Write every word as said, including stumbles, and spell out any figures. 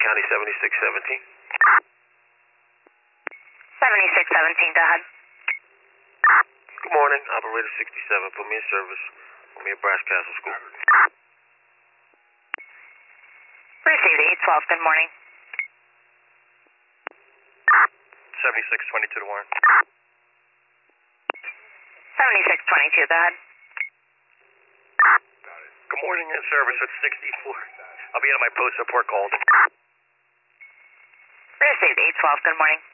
County seventy-six seventeen. seventy-six seventeen, go ahead. Good morning, operator sixty-seven. Put me in service. Put me at Brass Castle School. Received eight twelve, good morning. seventy-six twenty-two to Warren. seventy-six twenty-two, go ahead. Good morning, in service at sixty-four. I'll be at my post support called. Received eight twelve, good morning.